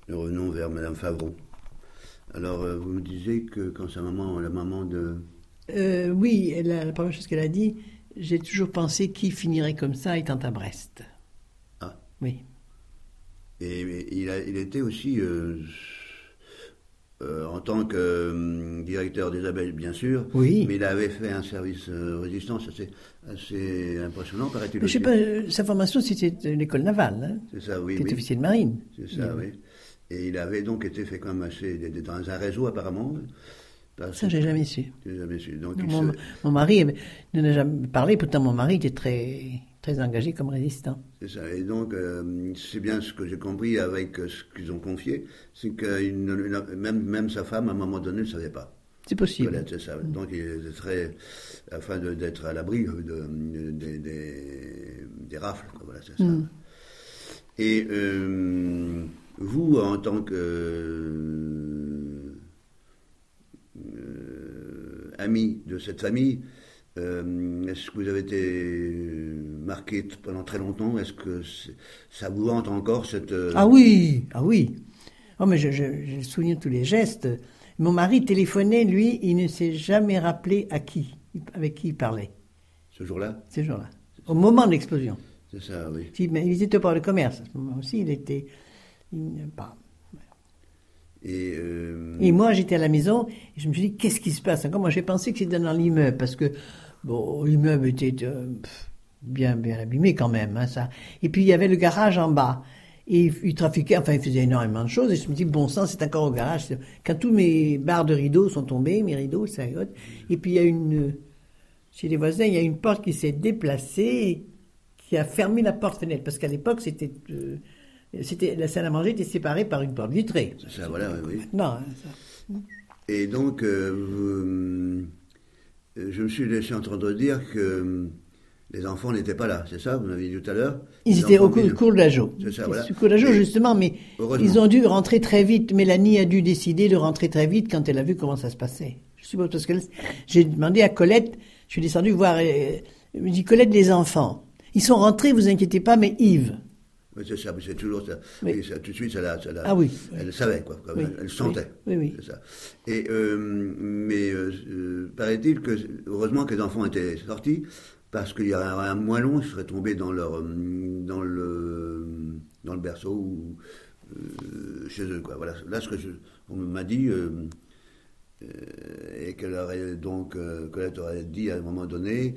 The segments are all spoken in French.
revenons vers Madame Favreau. Alors, vous me disiez que quand sa maman, la maman de... Oui, la première chose qu'elle a dit, j'ai toujours pensé qui finirait comme ça étant à Brest. Ah. Oui. Et il était aussi, en tant que directeur des abeilles, bien sûr, oui. Mais il avait fait un service résistance assez impressionnant, paraît-il. Je sais pas, sa formation, c'était l'école navale, hein, c'est ça, oui. Qui est officier de marine. C'est ça, oui. Et il avait donc été fait quand même assez dans un réseau, apparemment. Ça, j'ai jamais su. J'ai jamais su. Donc, mon mari ne n'a jamais parlé, pourtant mon mari était très, très engagé comme résistant. C'est ça. Et donc, c'est bien ce que j'ai compris avec ce qu'ils ont confié, c'est que même sa femme, à un moment donné, ne savait pas. C'est possible. Colette, c'est ça. Donc, il était très, afin d'être à l'abri des rafles. Voilà, c'est ça. Et vous, en tant que ami de cette famille, est-ce que vous avez été marqué pendant très longtemps? Est-ce que ça vous hante encore cette... Ah oui. Oh, mais je souviens tous les gestes. Mon mari téléphonait, lui, il ne s'est jamais rappelé avec qui il parlait. Ce jour-là? Ce jour-là. Au moment de l'explosion. C'est ça, oui. Mais il était au port de commerce. À ce moment aussi, il était... Et moi, j'étais à la maison et je me suis dit, qu'est-ce qui se passe encore? Moi, j'ai pensé que c'était dans l'immeuble parce que l'immeuble était bien abîmé quand même. Hein, ça. Et puis, il y avait le garage en bas. Et il trafiquait, il faisait énormément de choses. Et je me dis, bon sang, c'est encore au garage. Quand tous mes barres de rideaux sont tombées, mes rideaux, ça rigole. Et puis, chez les voisins, il y a une porte qui s'est déplacée, qui a fermé la porte-fenêtre. Parce qu'à l'époque, la salle à manger était séparée par une porte vitrée. Ça, voilà, oui. Non, ça. Et donc, je me suis laissé entendre dire que les enfants n'étaient pas là, c'est ça? Vous m'avez dit tout à l'heure. Ils étaient au cours de la Jo. C'est ça, voilà. Au cours de la Jo, justement, mais ils ont dû rentrer très vite. Mélanie a dû décider de rentrer très vite quand elle a vu comment ça se passait. Je suppose, parce que j'ai demandé à Colette, je suis descendu voir, je me dis, Colette, les enfants, ils sont rentrés, vous inquiétez pas, mais Yves. Oui, c'est ça, c'est toujours ça. Oui, ça, tout de suite, Ah oui. Elle savait, quoi. Oui, elle sentait. Oui. C'est ça. Et, mais paraît-il que, heureusement que les enfants étaient sortis, parce qu'il y aurait un moellon, ils seraient tombés dans le berceau ou chez eux, quoi. Voilà. Là, on m'a dit, et qu'elle aurait donc, Colette aurait dit à un moment donné,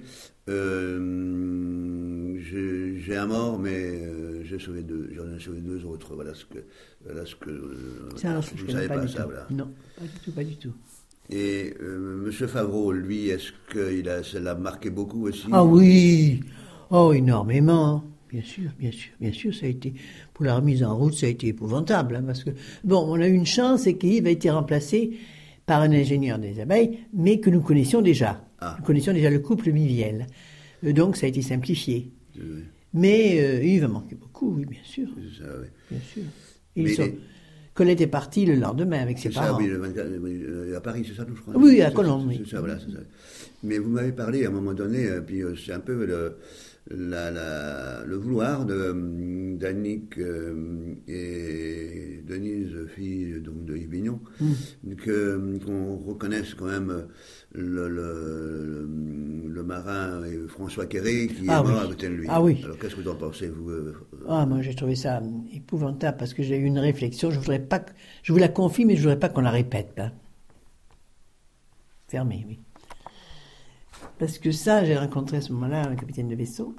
j'ai un mort, mais j'en ai sauvé deux autres. Voilà ce que ça, vous ne savez pas ça, voilà. Non, pas du tout. Et Monsieur Favreau, lui, est-ce que ça l'a marqué beaucoup aussi? Ah oui, énormément. Bien sûr, ça a été, pour la remise en route, ça a été épouvantable, hein, parce que, on a eu une chance, c'est qu'Yves a été remplacé par un ingénieur des abeilles, mais que nous connaissions déjà. Nous connaissions déjà le couple Miviel. Donc, ça a été simplifié. Oui. Mais Yves a manqué beaucoup, oui, bien sûr. C'est ça, oui. Bien sûr. Colette est partie le lendemain avec ses parents. C'est ça, oui, le 24, à Paris, c'est ça, je crois. Oui, à Colombes, oui. C'est ça, voilà, c'est ça. Mais vous m'avez parlé à un moment donné, puis c'est un peu le vouloir d'Annick et Denise, fille donc de Yves Vignon, qu'on reconnaisse quand même le marin François Quéré qui est mort à côté de lui. Ah oui. Alors qu'est-ce que vous en pensez, vous? Moi j'ai trouvé ça épouvantable parce que j'ai eu une réflexion. Je vous la confie, mais je voudrais pas qu'on la répète. Hein. Fermé, oui. Parce que ça, j'ai rencontré à ce moment-là un capitaine de vaisseau